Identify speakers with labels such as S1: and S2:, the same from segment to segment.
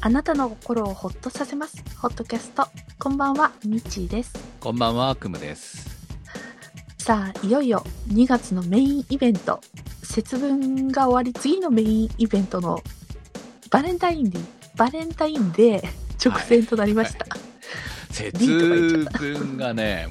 S1: あなたの心をホッとさせますホットキャスト。こんばんは、みちです。
S2: こんばんは、くむです。
S1: さあ、いよいよ2月のメインイベント、節分が終わり次のメインイベントのバレンタインデー直前となりました、
S2: 節分がね、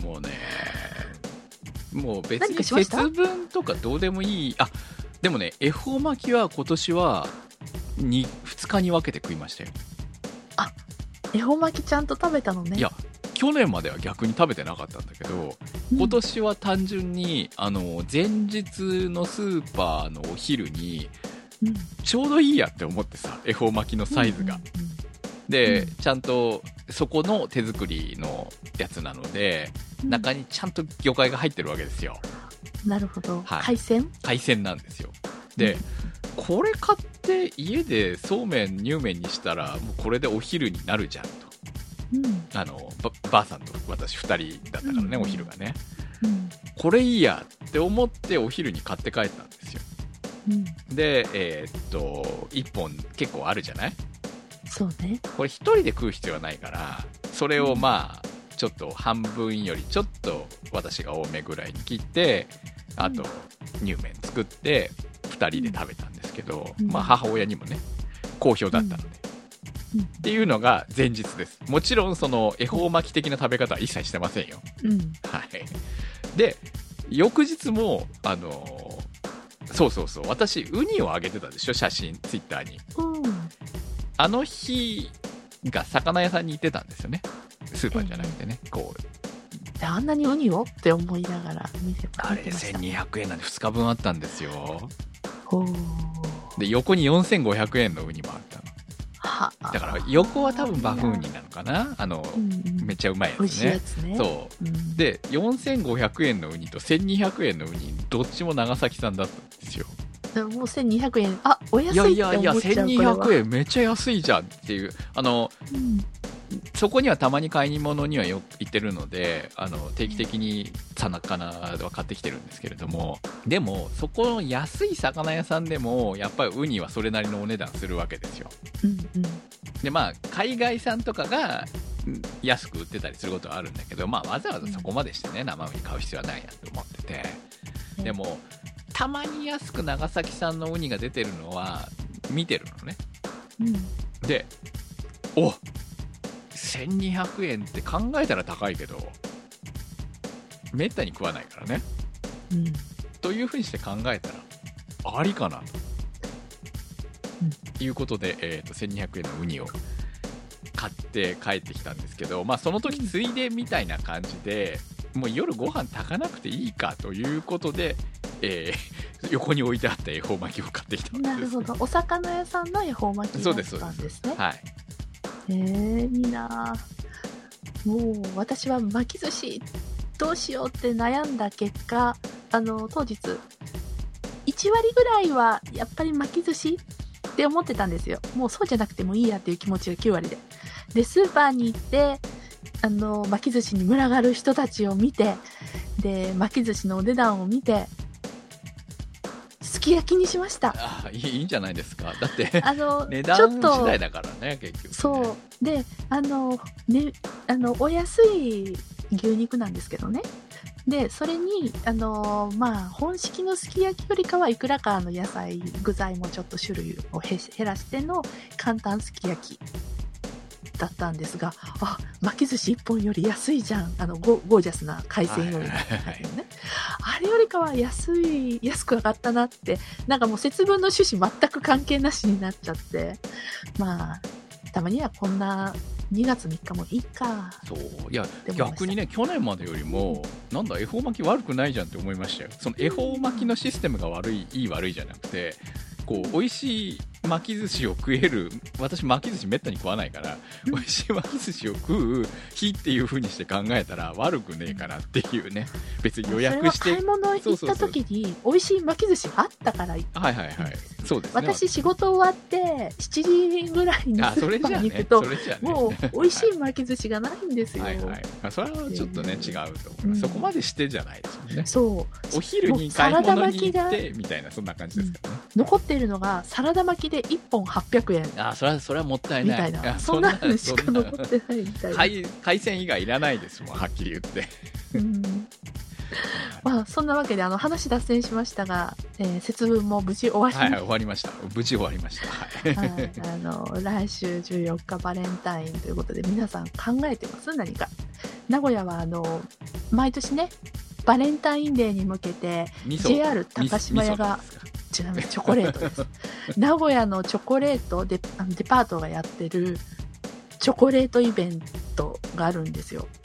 S2: もう別に節分とかどうでもいい。でもね、恵方巻きは今年は2日に分けて食いましたよ。
S1: 恵方巻きちゃんと食べたのね。
S2: いや、去年までは逆に食べてなかったんだけど、今年は単純に前日のスーパーのお昼に、ちょうどいいやって思ってさ、恵方巻きのサイズが、で、ちゃんとそこの手作りのやつなので、中にちゃんと魚介が入ってるわけですよ。
S1: なるほど、
S2: はい、海鮮なんですよ。で、これ買って家でそうめん乳麺にしたらもうこれでお昼になるじゃんと、ばあさんと私2人だったからね、お昼がね、これいいやって思ってお昼に買って帰ったんですよ、で1本結構あるじゃない。
S1: そうね。こ
S2: れ1人で食う必要はないから、それをちょっと半分よりちょっと私が多めぐらいに切って、あと乳麺作って2人で食べたんですけど、母親にもね好評だったので、っていうのが前日です。もちろんその恵方巻き的な食べ方は一切してませんよ、はい。で、翌日もそう私ウニをあげてたでしょ、写真ツイッターに、あの日が魚屋さんに行ってたんですよね、スーパーじゃなくてね、
S1: あんなにウニをって思いながら見てました。
S2: あれ1200円なんで2日分あったんですよ。で、横に4500円のウニもあったの。だから横は多分バフンウニなのかな、めっちゃうまいやつね。
S1: 美味しいやつね。
S2: そう、で4500円のウニと1200円のウニどっちも長崎産だったんですよ。
S1: もう1200円、お安いって思っちゃう。いや
S2: 1200円めっちゃ安いじゃんっていう、そこにはたまに買い物には行ってるので、定期的に魚は買ってきてるんですけれども、でもそこの安い魚屋さんでもやっぱりウニはそれなりのお値段するわけですよ、で海外産とかが安く売ってたりすることはあるんだけど、わざわざそこまでしてね、生ウニ買う必要はないやと思ってて、でもたまに安く長崎産のウニが出てるのは見てるのね、で、1200円って考えたら高いけどめったに食わないからね、というふうにして考えたらありかなと、いうことで、1200円のウニを買って帰ってきたんですけど、その時ついでみたいな感じで、もう夜ご飯炊かなくていいかということで、横に置いてあった恵方巻きを買ってきたんです。
S1: なるほど、お魚屋さんの恵方巻きだったんですね。
S2: はい。
S1: いいな。もう私は巻き寿司どうしようって悩んだ結果、当日1割ぐらいはやっぱり巻き寿司って思ってたんですよ。もうそうじゃなくてもいいやっていう気持ちが9割で、スーパーに行って巻き寿司に群がる人たちを見て、で巻き寿司のお値段を見てすき焼きにしました。
S2: いいんじゃないですか。だって値段次第だからね、結局ね。
S1: そうで、お安い牛肉なんですけどね。でそれに本式のすき焼きよりかはいくらか野菜具材もちょっと種類を減らしての簡単すき焼きだったんですが、巻き寿司1本より安いじゃん、ゴージャスな海鮮よりも、あれよりかは安く上がったなって、なんかもう節分の趣旨全く関係なしになっちゃって、たまにはこんな2月3日もいいか。
S2: そういや逆にね、去年までよりもなんだ恵方巻き悪くないじゃんって思いましたよ。その恵方巻きのシステムがいい悪いじゃなくて、美味しい巻き寿司を食える、私巻き寿司めったに食わないから、美味しい巻き寿司を食う日っていう風にして考えたら悪くねえかなっていうね。別に予約して
S1: それは買い物行った時に美味しい巻き寿司あったから行った。
S2: そうですね。
S1: 私仕事終わって7時ぐらいにスーパーに行くと、もう美味しい巻き寿司がないんですよ。
S2: それはちょっとね、違うと思う、そこまでしてじゃないですよね。
S1: そう
S2: お昼に買い物に行ってみたいな、そんな感じですかね。
S1: 残っているのがサラダ巻きで1本800円
S2: あ、それはもったい
S1: み
S2: ない。
S1: たいな、そんなのしか残ってないみたいな。
S2: 海鮮以外いらないですもん、はっきり言って。
S1: まあ、そんなわけで話脱線しましたが、節分も無事終わり、
S2: はい、終わりました。無事終わりました。はい。
S1: 来週14日バレンタインということで、皆さん考えてます？何か。名古屋は毎年ね、バレンタインデーに向けて JR 高島屋がちなみにチョコレートです名古屋のチョコレートでデパートがやってるチョコレートイベントがあるんですよ。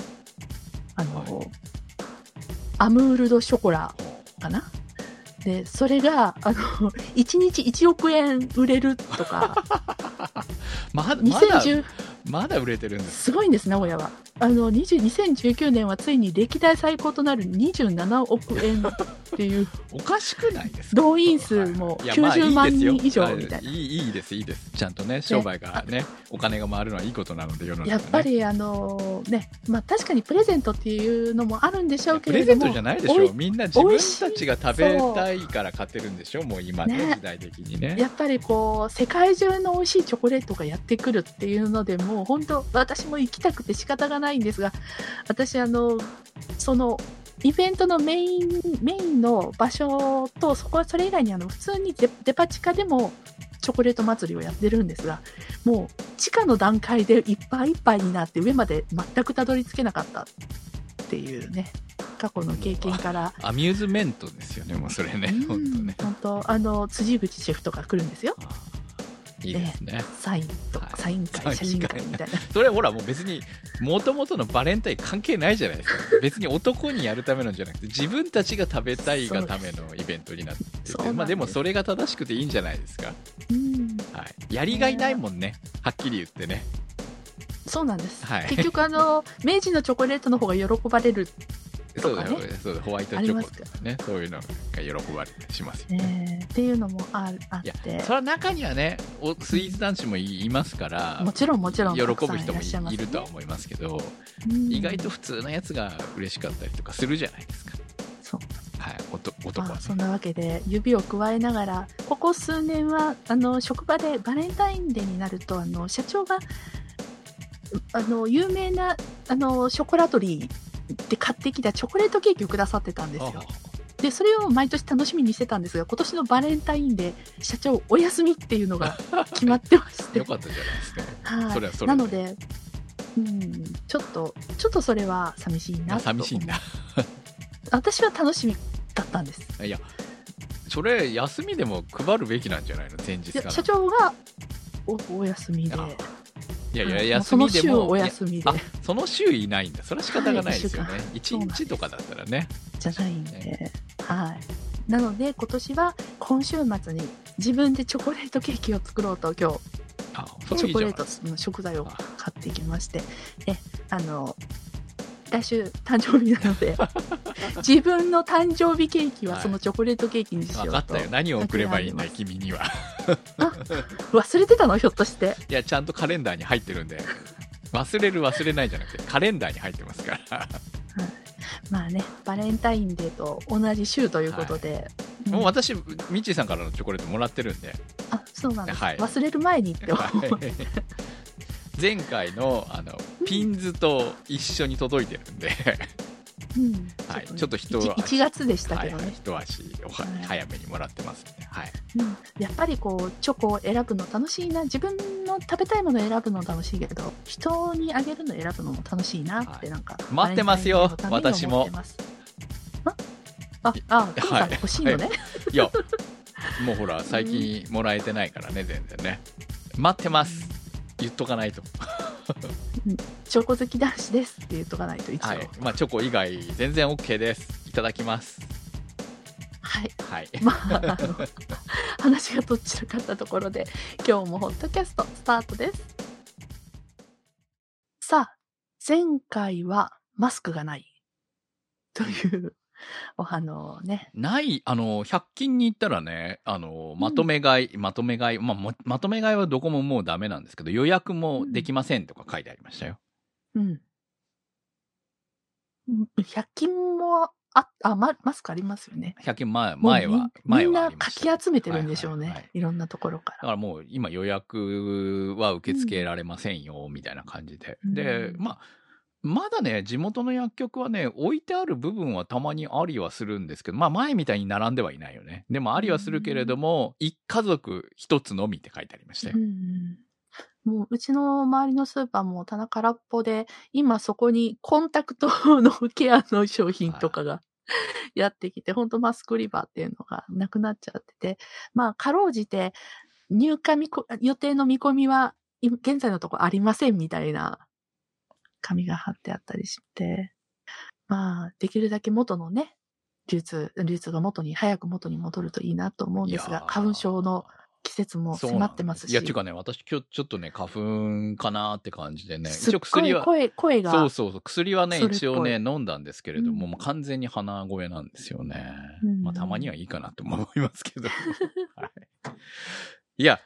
S1: アムールドショコラかな。でそれが1日1億円売れるとか
S2: まだ売れてるんです。
S1: すごいんです。名古屋は2019年はついに歴代最高となる27億円っていう
S2: おかしくないですか。
S1: 動員数も90万人以上みたいな。
S2: いいですちゃんとね、商売がね、お金が回るのはいいことなので、世の中ね。
S1: やっぱりまあ確かにプレゼントっていうのもあるんでしょうけれども、
S2: プレゼントじゃないでしょ。みんな自分たちが食べたいから買ってるんでしょ。もう今ね、時代的にね。
S1: やっぱり世界中の美味しいチョコレートがやってくるっていうので、もう本当私も行きたくて仕方がないんですが、私そのイベントのメインの場所とそれ以外に普通にデパ地下でもチョコレート祭りをやってるんですが、もう地下の段階でいっぱいいっぱいになって上まで全くたどり着けなかったっていうね、過去の経験から
S2: アミューズメントですよね。もうそれね、本当ね。
S1: 本当辻口シェフとか来るんですよ。
S2: いいですね。
S1: サインとか、サイン会、写真会みたいな。
S2: それほらもう別に元々のバレンタイン関係ないじゃないですか。別に男にやるためのじゃなくて、自分たちが食べたいがためのイベントになってて、まあでもそれが正しくていいんじゃないですか。はい。やりがいないもんね。はっきり言ってね。
S1: そうなんです。
S2: はい、
S1: 結局明治のチョコレートの方が喜ばれる。
S2: そうだホワイトチョコとかね、そういうのが喜ばれたりしますよね。
S1: っていうのもあって、
S2: それは中にはね、スイーツ男子もいますから、
S1: もちろん喜ぶ
S2: 人もいるとは思いますけど、意外と普通のやつが嬉しかったりとかするじゃないですか。
S1: そう、
S2: はい、男は、ね。
S1: そんなわけで指を加えながら、ここ数年は職場でバレンタインデーになると社長が有名なショコラトリーで買ってきたチョコレートケーキをくださってたんですよ。でそれを毎年楽しみにしてたんですが、今年のバレンタインで社長お休みっていうのが決まってまして
S2: よかったじゃないですか。はい、それはそれ
S1: なので、ちょっとそれは寂しいなと。
S2: 寂しいんだ。
S1: 私は楽しみだったんです。
S2: いや、それ休みでも配るべきなんじゃないの、前日から。
S1: 社長がお休みで。
S2: いや休みでも、その週
S1: お休みで。
S2: その週いないんだ。それは仕方がないですよね。1日とかだったらね。
S1: じゃないんで。はい。なので、今年は今週末に自分でチョコレートケーキを作ろうと今日、チョコレートの食材を買ってきまして、来週誕生日なので自分の誕生日ケーキはそのチョコレートケーキにしようと。
S2: 分かったよ。何を送ればいいんだ君には。
S1: 忘れてたのひょっとして。
S2: いや、ちゃんとカレンダーに入ってるんで、忘れないじゃなくてカレンダーに入ってますから
S1: まあね、バレンタインデーと同じ週ということで、
S2: もう私ミッチーさんからのチョコレートもらってるんで。
S1: そうなんです、忘れる前にって思う
S2: 前回のピンズと一緒に届いてるんではい、ちょっと
S1: 1月でしたけどね、
S2: 一足早めにもらってますね。はい、
S1: やっぱりチョコを選ぶの楽しいな。自分の食べたいものを選ぶの楽しいけど、人にあげるの選ぶのも楽しいなって、なんか
S2: 待ってますよ、私も。
S1: 欲しいのね。
S2: いや、もうほら最近もらえてないからね、全然ね。待ってます、言っとかないと
S1: チョコ好き男子ですって言っとかないと。一応、
S2: チョコ以外全然 OK です。いただきます。
S1: はい、話がどちらかったところで、今日もホットキャストスタートです。さあ、前回はマスクがないという
S2: ない、100均に行ったらね、まとめ買い、まとめ買いはどこももうダメなんですけど、予約もできませんとか書いてありましたよ。
S1: 100均もマスクありますよね。
S2: 100均前
S1: もう
S2: は、
S1: みんなか
S2: 前はありました
S1: き集めてるんでしょうね、
S2: はいはいはい
S1: いろんなところか
S2: だからもう今予約は受け付けられませんよ、みたいな感じで。で、まだね、地元の薬局はね、置いてある部分はたまにありはするんですけど、前みたいに並んではいないよね。でもありはするけれども、一家族一つのみって書いてありましたよ。
S1: もうちの周りのスーパーも棚空っぽで、今そこにコンタクトのケアの商品とかがやってきて、ほんとマスク売り場っていうのがなくなっちゃってて、かろうじて入荷予定の見込みは現在のところありませんみたいな紙が貼ってあったりして、できるだけ元のね、流通が早く元に戻るといいなと思うんですが、花粉症の季節も迫ってますし。
S2: いや、っていうかね、私今日ちょっとね、花粉かなって感じでね。
S1: 一応薬は、声が。
S2: そう。薬はね、一応ね、飲んだんですけれども、もう完全に鼻声なんですよね。たまにはいいかなと思いますけど。はい、いや、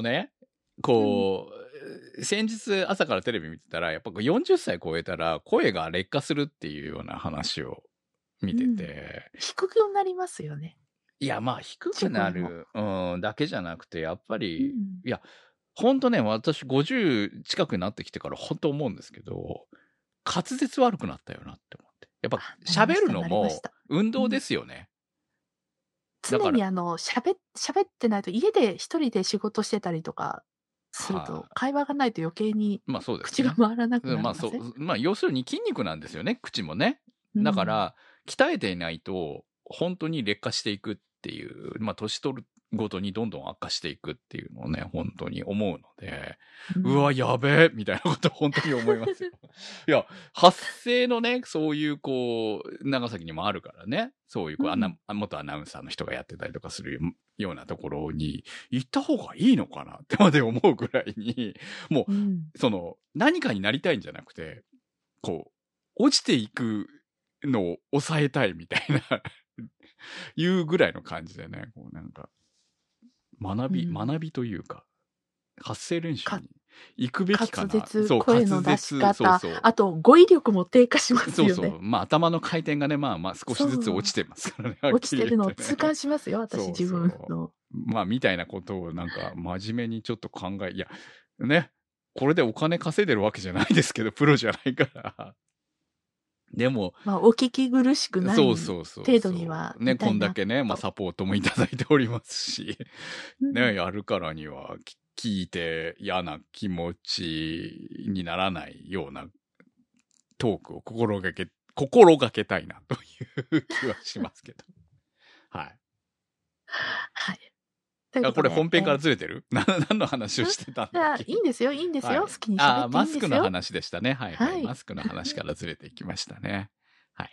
S2: 先日朝からテレビ見てたら、やっぱ40歳超えたら声が劣化するっていうような話を見てて。
S1: 低くなりますよね。
S2: いや、低くなる、だけじゃなくて、やっぱり、いや、ほんとね、私50近くになってきてからほんと思うんですけど、滑舌悪くなったよなって思って。やっぱ喋るのも運動ですよね。
S1: 常に喋ってないと、家で一人で仕事してたりとかすると、会話がないと余計に口が回らなくなりません？
S2: 要するに筋肉なんですよね、口もね。だから、鍛えていないと、本当に劣化していくっていう、年取るごとにどんどん悪化していくっていうのをね、本当に思うので、うわ、やべえみたいなこと本当に思いますよ。いや、発声のね、そういう長崎にもあるからね、そういう元アナウンサーの人がやってたりとかするようなところに行った方がいいのかなってまで思うぐらいに、もう、何かになりたいんじゃなくて、落ちていくのを抑えたいみたいないうぐらいの感じでね、なんか、学びというか、発声練習に行くべきかな。
S1: 滑舌、声の出し方、あと語彙力も低下しますよね。
S2: 頭の回転がね、少しずつ落ちてますからね。
S1: 落ちてるのを痛感しますよ、私自分の。
S2: みたいなことをなんか真面目にちょっといや、ね、これでお金稼いでるわけじゃないですけど、プロじゃないから。でも、
S1: お聞き苦しくない程度には。
S2: ね、こんだけね、サポートもいただいておりますし、ね、やるからには、聞いて嫌な気持ちにならないようなトークを心がけたいなという気はしますけど。はい。
S1: はい。
S2: これ本編からずれてる？何の話をしてたんだっけ？
S1: いいんですよ。好きに喋っていいんですよ。
S2: マスクの話でしたね。はい。マスクの話からずれていきましたね。はい。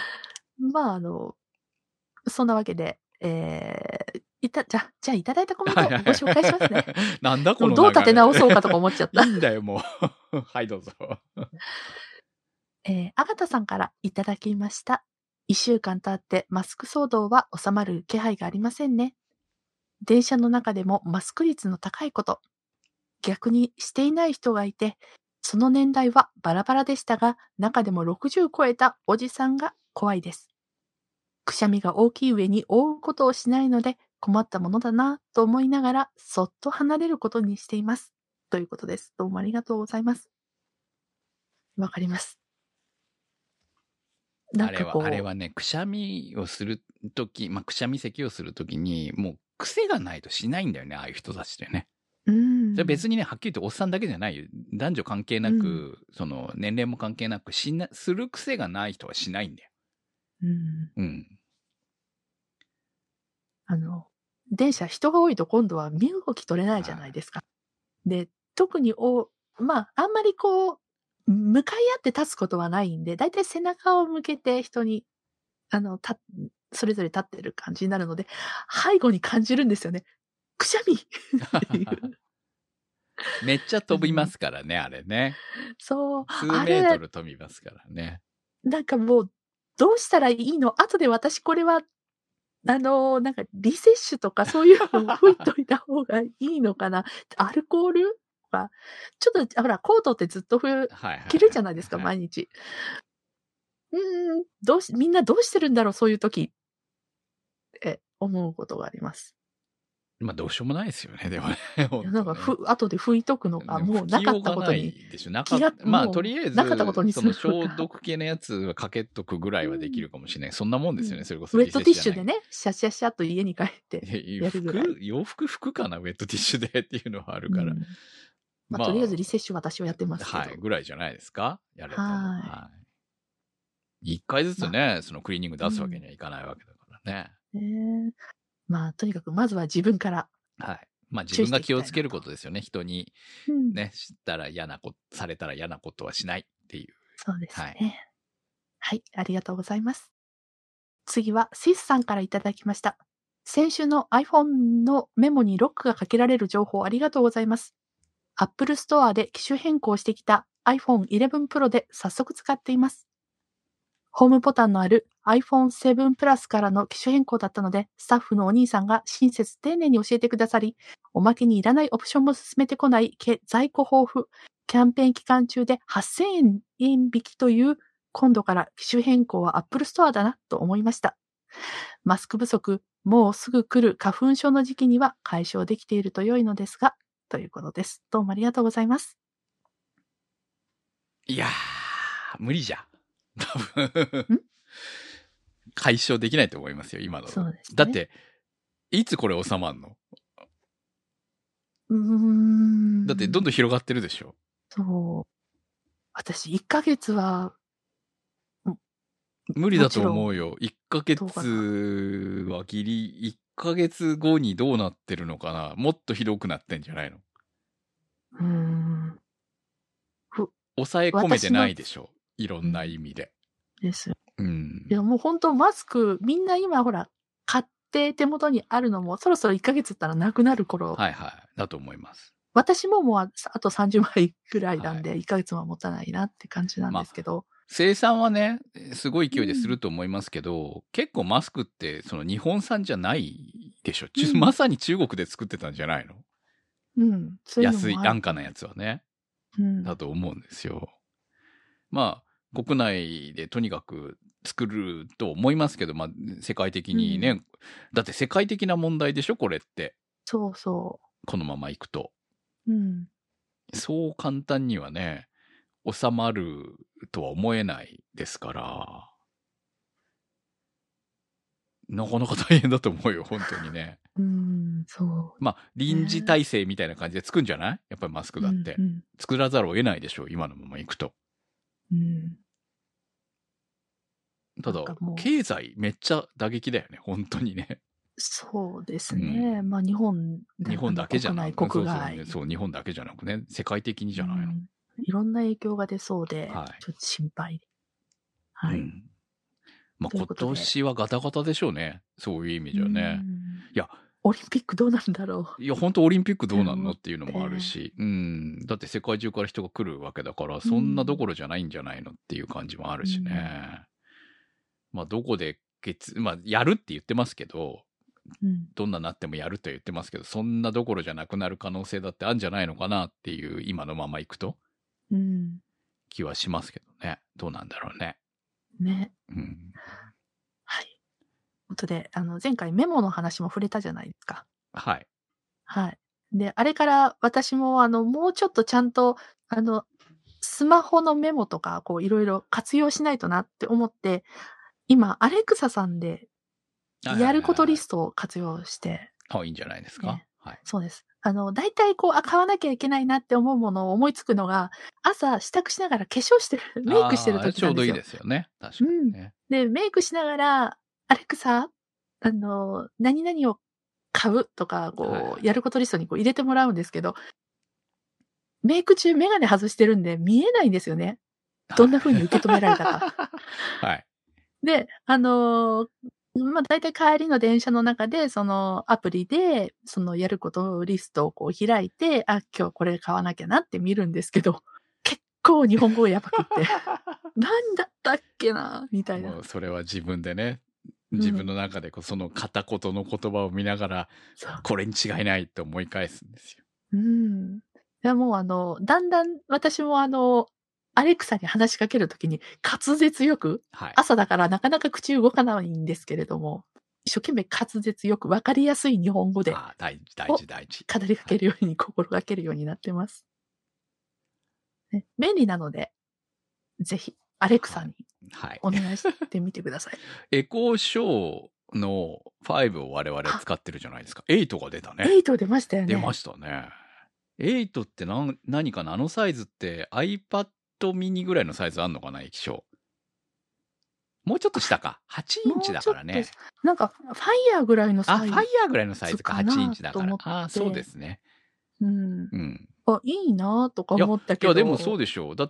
S1: そんなわけで、じゃあいただいたコメントご紹介しますね。
S2: なんだこの
S1: どう立て直そうかとか思っちゃった。
S2: いいんだよ、もう。はい、どうぞ。
S1: アガタさんからいただきました。1週間経ってマスク騒動は収まる気配がありませんね。電車の中でもマスク率の高いこと。逆にしていない人がいて、その年代はバラバラでしたが、中でも60超えたおじさんが怖いです。くしゃみが大きい上に覆うことをしないので困ったものだなと思いながらそっと離れることにしています。ということです。どうもありがとうございます。わかります。
S2: あれはね、くしゃみをするとき、くしゃみ咳をするときに、もう癖がないとしないんだよね、ああいう人たちってね。それ別にね、はっきり言っておっさんだけじゃないよ。男女関係なく、年齢も関係なく、する癖がない人はしないんだよ。
S1: 電車人が多いと今度は身動き取れないじゃないですか。で、特にあんまり向かい合って立つことはないんで、だいたい背中を向けて人に、それぞれ立ってる感じになるので、背後に感じるんですよね。くしゃみっていう。
S2: めっちゃ飛びますからね、あれね。
S1: そう。
S2: 数メートル飛びますからね。
S1: なんかもう、どうしたらいいの？後で私これは、なんかリセッシュとかそういうのを吹いといた方がいいのかな？アルコールとか、ちょっと、ほら、コートってずっと着るじゃないですか、毎日。 みんなどうしてるんだろう、そういう時って思うことがあります。
S2: まあどうしようもないですよね、でもね。
S1: いや
S2: 本
S1: なんか
S2: 当ね。
S1: 後で拭いとくのか、
S2: でも
S1: もうなかった
S2: 拭きようがな
S1: ことに
S2: いでしょ。まあ
S1: も
S2: とりあえ
S1: うなかったこと
S2: ず、
S1: にする
S2: その消
S1: か。
S2: 毒系のやつはかけとくぐらいはできるかもしれない。そんなもんですよね、それこそ
S1: ウェットティッ
S2: リセッシュじゃない。
S1: シュでね、シャシャシャっと家に帰ってやるぐらい。
S2: 洋服拭くかな、ウェットティッシュでっていうのはあるから。
S1: まあ、とりあえずリセッシュ私はやってますけど。
S2: はい、ぐらいじゃないですか、やれたの。
S1: はい。
S2: 一回ずつね、そのクリーニング出すわけにはいかないわけだからね。
S1: まあ、とにかくまずは自分から。
S2: はい。まあ自分が気をつけることですよね。人にね、知ったらされたら嫌なことはしないっていう。
S1: そうですね。はい、ありがとうございます。次はシスさんからいただきました。先週の iPhone のメモにロックがかけられる情報ありがとうございます。Apple Store で機種変更してきた iPhone 11 Pro で早速使っています。ホームボタンのある iPhone 7 Plus からの機種変更だったので、スタッフのお兄さんが親切丁寧に教えてくださり、おまけにいらないオプションも進めてこない在庫豊富、キャンペーン期間中で8000円引きという、今度から機種変更は Apple Store だなと思いました。マスク不足、もうすぐ来る花粉症の時期には解消できていると良いのですが、ということです。どうもありがとうございます。
S2: いやー、無理じゃ。多分解消できないと思いますよ、今の。
S1: そうですね。
S2: だって、いつこれ収まんの？だってどんどん広がってるでしょ。
S1: そう。私、1ヶ月は、
S2: 無理だと思うよ。1ヶ月はギリ、1ヶ月後にどうなってるのかな？もっとひどくなってんじゃないの？抑え込めてないでしょ。いろんな意味で。
S1: ですよ。いや、もう本当マスク、みんな今ほら、買って手元にあるのも、そろそろ1ヶ月ったらなくなる頃。
S2: はいはい。だと思います。
S1: 私ももうあと30枚くらいなんで、1ヶ月は持たないなって感じなんですけど。
S2: 生産はね、すごい勢いですると思いますけど、結構マスクってその日本産じゃないでしょ。まさに中国で作ってたんじゃないの？安い安価なやつはね。だと思うんですよ。まあ、国内でとにかく作ると思いますけど、まあ、世界的にね、だって世界的な問題でしょ、これって。
S1: そうそう。
S2: このままいくと。そう簡単にはね、収まるとは思えないですから、なかなか大変だと思うよ、本当にね。
S1: そう。
S2: まあ、臨時体制みたいな感じで作るんじゃない？やっぱりマスクだって。作らざるを得ないでしょう、今のままいくと。ただ、経済めっちゃ打撃だよね、本当にね。
S1: そうですね。まあ、日本
S2: だけじゃなく
S1: 国外。
S2: そう、日本だけじゃなくね、世界的にじゃないの。
S1: いろんな影響が出そうで、ちょっと心配。はい。
S2: まあ、今年はガタガタでしょうね。そういう意味じゃね。いや、
S1: オリンピックどうなんだろ
S2: う。いや、本当オリンピックどうなんのっていうのもあるし、だって世界中から人が来るわけだから、そんなどころじゃないんじゃないのっていう感じもあるしね。まあ、どこでまあ、やるって言ってますけど、どんななってもやると言ってますけど、そんなどころじゃなくなる可能性だってあるんじゃないのかなっていう、今のままいくと、気はしますけどね。どうなんだろうね。
S1: ね。はい。ということで、前回メモの話も触れたじゃないですか。
S2: はい。
S1: はい。で、あれから私も、もうちょっとちゃんと、スマホのメモとか、こう、いろいろ活用しないとなって思って、今、アレクサさんで、やることリストを活用して。
S2: いいんじゃないですか。はい。
S1: そうです。大体こう、買わなきゃいけないなって思うものを思いつくのが、朝支度しながら化粧してる、メイクしてる時なんですよ。
S2: ちょうどいいですよね。確かにね。
S1: で、メイクしながら、アレクサ、何々を買うとか、こう、やることリストにこう入れてもらうんですけど、メイク中メガネ外してるんで見えないんですよね。どんな風に受け止められたか。
S2: はい。
S1: で、まあ、大体帰りの電車の中で、そのアプリで、そのやることリストをこう開いて、今日これ買わなきゃなって見るんですけど、結構日本語やばくって、何だったっけなみたいな。
S2: もうそれは自分でね、自分の中でその片言の言葉を見ながら、これに違いないって思い返すんですよ。
S1: いやもうだんだん私もアレクサに話しかけるときに滑舌よく、
S2: はい。
S1: 朝だからなかなか口動かないんですけれども、一生懸命滑舌よく分かりやすい日本語で
S2: 大事。
S1: 語りかけるように心がけるようになってます。ね、便利なので、ぜひアレクサに
S2: はい。
S1: お願いしてみてください。
S2: エコーショーの5を我々使ってるじゃないですか。8が出たね。
S1: 8出ましたよね。
S2: 出ましたね。8って何かな、あのサイズって iPad mini ぐらいのサイズあんのかな、液晶。もうちょっと下か。8インチだからね。
S1: なんか、ファイヤーぐらいのサイズ。
S2: ファイヤーぐらいのサイズか、8インチだから。あ、そうですね。
S1: うん。いいなとか思ったけど。
S2: いや、でもそうでしょう。だって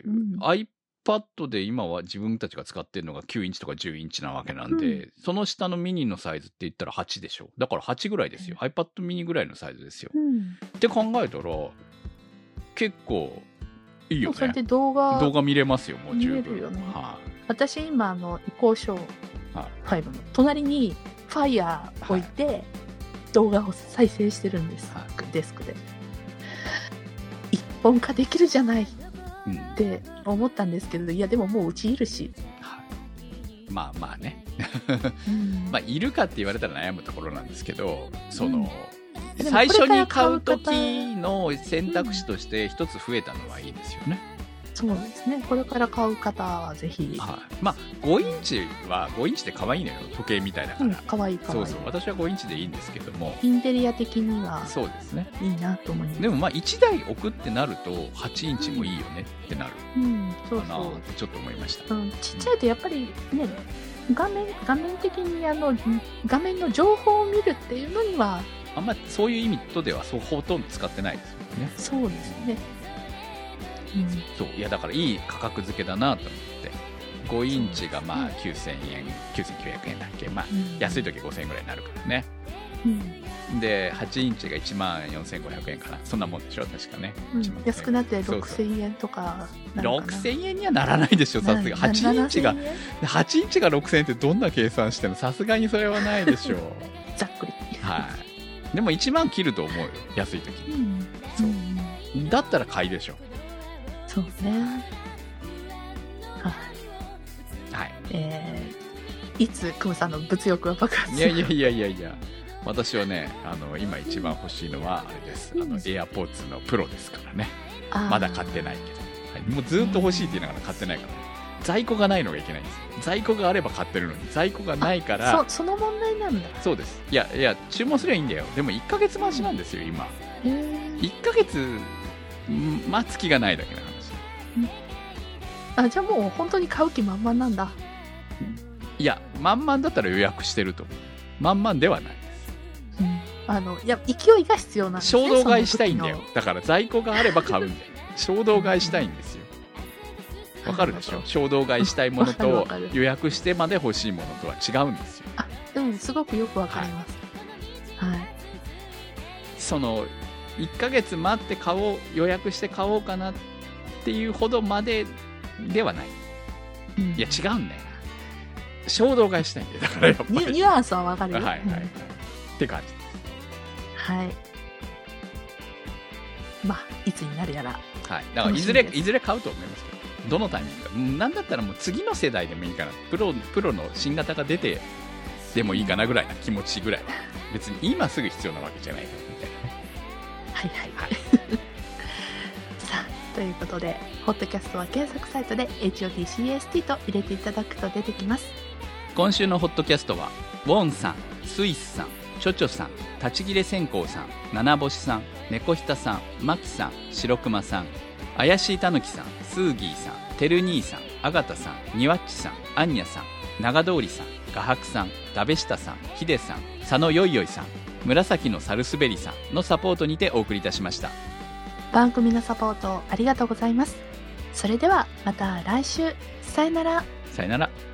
S2: 、iPad で今は自分たちが使ってるのが9インチとか10インチなわけなんで、その下のミニのサイズって言ったら8でしょ。だから8ぐらいですよ。iPad mini ぐらいのサイズですよ。って考えたら、結構いいよね。
S1: それで動画
S2: 見れますよ、もう十分。
S1: 見れるよね。私今移行ショー5の隣にファイヤー置いて動画を再生してるんです、デスクで。一本化できるじゃないって思ったんですけど、いやでももううちいるし、
S2: まあねまあいるかって言われたら悩むところなんですけど、その、最初に買う時の選択肢として一つ増えたのはいいですよね。
S1: そうですね。これから買う方はぜひ。
S2: まあ5インチは5インチで可愛いのよ。時計みたいだから。
S1: 可愛い。
S2: そうそう。私は5インチでいいんですけども。
S1: インテリア的には。
S2: そうですね。
S1: いいなと思います。
S2: でもまあ1台置くってなると8インチもいいよねってなる。
S1: そう
S2: かなってちょっと思いました。
S1: ちっちゃいとやっぱりね、画面的に画面の情報を見るっていうのには。
S2: あんまそういう意味とではほとんど使ってないですよね。
S1: そうですね。
S2: そういやだからいい価格付けだなと思って5インチがまあ9000円9900円だっけ、まあ安い時5000円ぐらいになるからね、で8インチが14500円かな、そんなもんでしょ確かね、
S1: 安くなって6000円とかなるかな。
S2: 6000円にはならないでしょさすが。8インチが6000円ってどんな計算してもさすがにそれはないでしょ
S1: ざっくり。
S2: でも1万切ると思うよ安い時に、そうだったら買いでしょ。
S1: そうね。いつクムさんの物欲は爆発する？
S2: いや私はね今一番欲しいのはあれです、AirPods のプロですからね。まだ買ってないけど、もうずっと欲しいって言いながら買ってないから、在庫がないのがいけないんです。在庫があれば買ってるのに在庫がないから。
S1: その問題なんだ。
S2: そうです。いや注文すればいいんだよ。でも1ヶ月待ちなんですよ今。1ヶ月待つ気がないだけな
S1: 話。じゃあもう本当に買う気満々なんだ。
S2: いや満々だったら予約してると思う。満々ではないです。
S1: いや勢いが必要なんですね。
S2: 衝動買いしたいんだよ。だから在庫があれば買うんだよ。衝動買いしたいんですよ。わかるでしょ。衝動買いしたいものと予約してまで欲しいものとは違うんですよ。
S1: すごくよくわかります。
S2: その1ヶ月待って予約して買おうかなっていうほどまでではない。いや違うんだよな。衝動買いしたいんだよ。だからやっぱり
S1: ニュアンスはわかるよ。
S2: って感じです。
S1: まあいつになるやら。
S2: だからいずれ買うと思いますけど、どのタイミングか。なんだったらもう次の世代でもいいかな。プロの新型が出てでもいいかなぐらいな気持ちぐらい。別に今すぐ必要なわけじゃないからみたいなね。
S1: さあということでポッドキャストは検索サイトで HOTCAST と入れていただくと出てきます。
S2: 今週のホットキャストはウォンさん、スイスさん、チョチョさん、立ち切れ線香さん、七星さん、猫ひたさん、マキさん、白熊さん、怪しいたぬきさん、スーギーさん、てる兄さん、あがたさん、にわっちさん、あんにゃさん、長通りさん、画伯さん、ダベシタさん、ヒデさん、佐野よいよいさん、紫のサルスベリさんのサポートにてお送りいたしました。
S1: 番組のサポートありがとうございます。それではまた来週。さよなら。
S2: さよなら。